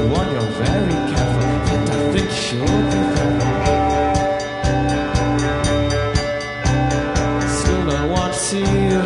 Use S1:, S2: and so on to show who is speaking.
S1: one, you're very careful, and I think she'll be careful. Still don't want to see you